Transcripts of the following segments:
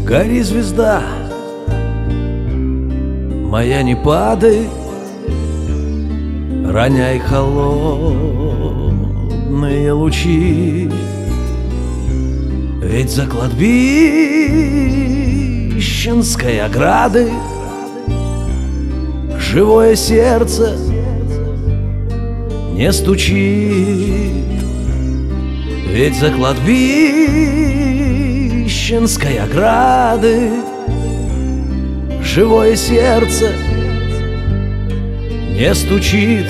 Гори, звезда моя, не падай, роняй холодные лучи. Ведь за кладбищенской оградой живое сердце не стучит. Ведь за кладбищенской оградой живое сердце не стучит.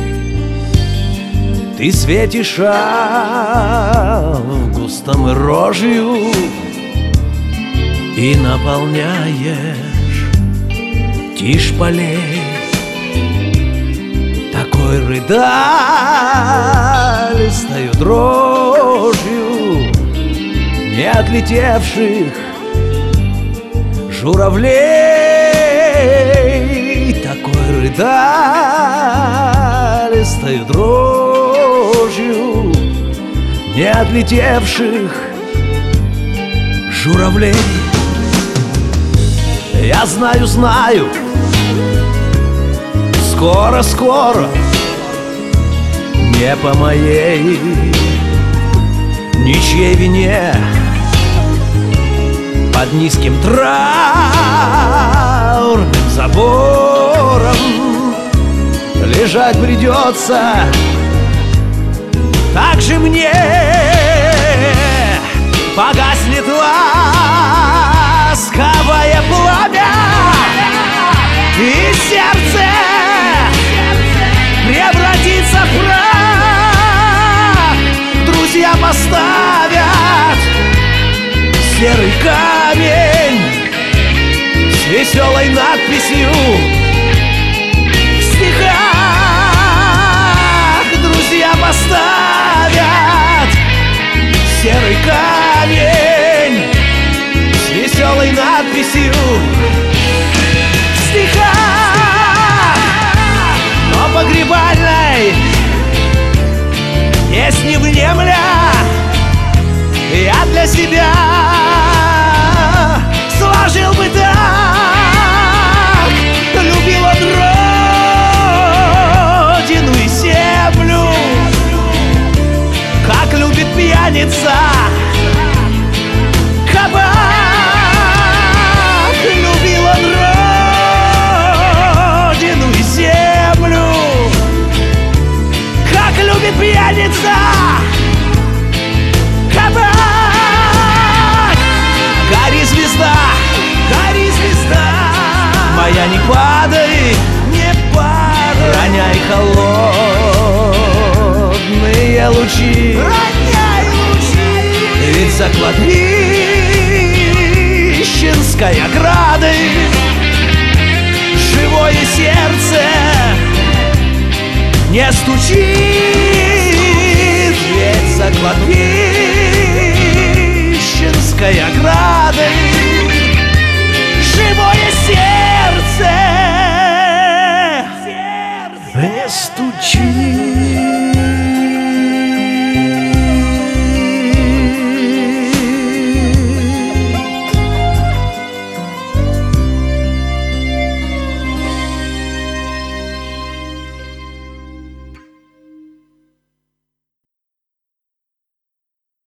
Ты светишь августом рожью и наполняешь тишь полей. Такой рыдалистою дрожью не отлетевших журавлей. Такой рыдалистою дрожью не отлетевших журавлей. Я знаю, знаю, скоро, скоро, не по моей ничьей вине, под низким траурным забором лежать придется так же мне. Погаснет ласковое пламя, и сердце превратится в прах. Друзья поставят серый камень с веселой надписью в стихах. Друзья поставят серый камень с веселой надписью в стихах. Но погребальной песни внемля я для себя сложил бы так. Любил он родину и землю, как любит пьяница кабак. Любил он родину и землю, как любит пьяница кабак. Гори, звезда, гори, звезда моя, не падай, не падай, роняй холодные лучи, роняй лучи. Ведь за кладбищенской оградой живое сердце не стучит. Ведь за кладбищенской оградой